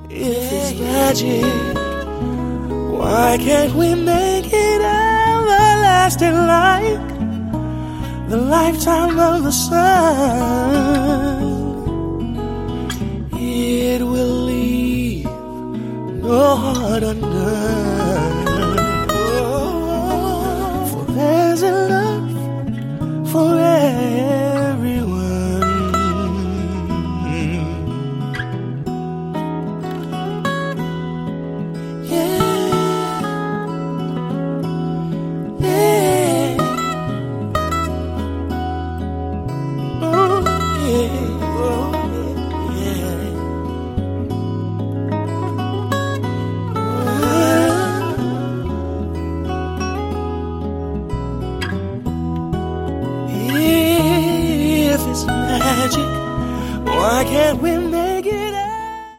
If it's magic, why can't we make it everlasting like the lifetime of the sun? It will leave no heart undone.